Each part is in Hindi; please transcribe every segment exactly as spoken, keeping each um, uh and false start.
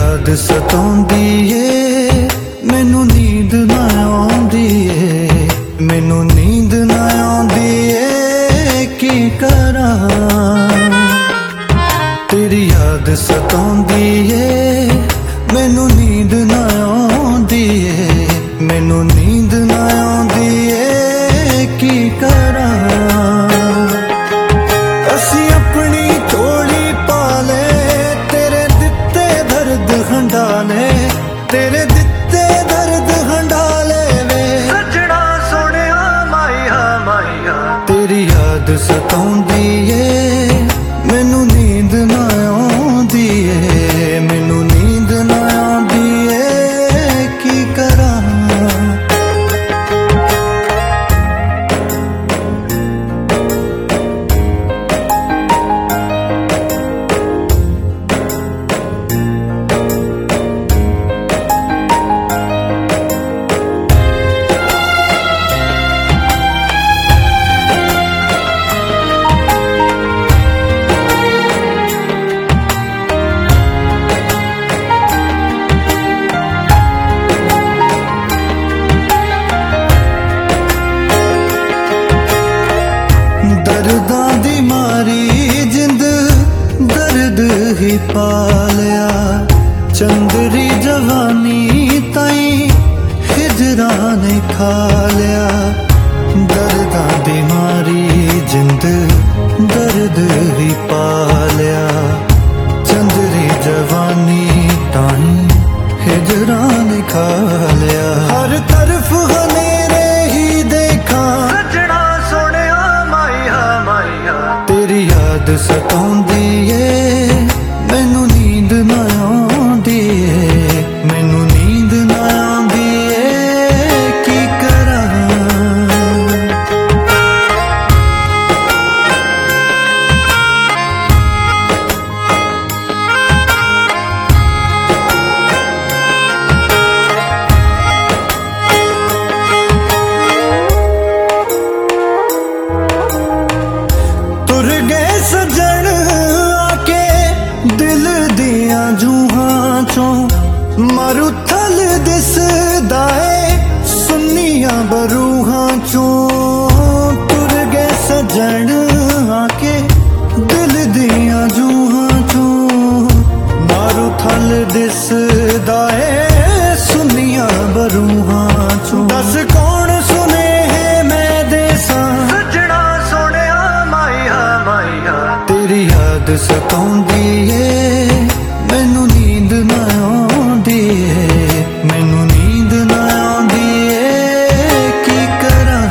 याद सताउंदी ਏ मैनू नींद ना आउंदी ਏ मैनू नींद ना आउंदी ਏ की करां तेरी याद सताउंदी ਏ मैनू नींद ना आउंदी ਏ मैनू नींद ना आउंदी ਏ की करां असी अपनी झोली पा ले तेरे दिते दर्द हंडाले तेरे दिते दर्द हंडाले वे सजना सोनिया माइया माइया तेरी याद सताउंदी ए मैनू नींद ना आउंदी ए मैनू नींद ना आउंदी ए की करां दर्दां दी मारी जिंद दर्द ही पालिया चंदरी जवानी ताई हिजरा ने खा लिया दर्दां दी मारी जिंद दर्द ही पालिया चंदरी जवानी ताई हिजरा ने खा लिया हर तरफ हनेरे ही देखा तेरी याद सताउंदी ए मैनू नींद ना आउंदी ए मैनू नींद ना आउंदी ए की करां तुर गए सजन आके दिल दियां जूहां चों मारू थल दिसदा ए सुन्नियां बरूहां चों तुर गए सजन आके दिल दियां जूहां चों मारू थल दिसदा ए सुन्नियां बरूहां चों दस कौन सुने है मैं देसां तेरी याद सताउंदी ए मैनू नींद ना आउंदी ए मैनू नींद ना आउंदी ए की करां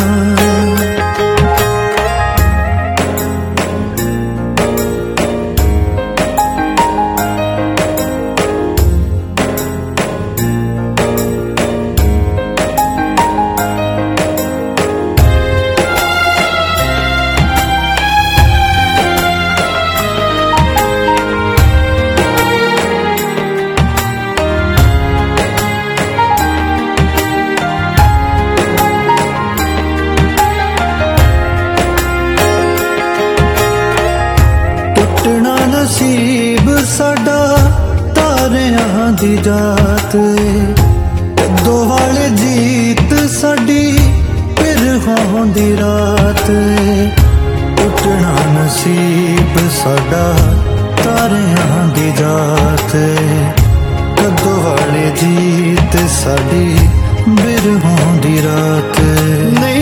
टुटना नसीब साडा तारियां दी जात दो वाले जीत साडी फिर होंदी रात टुटना नसीब साडा तारियां दी जात दो वाले जीत साडी फिर होंदी रात नहीं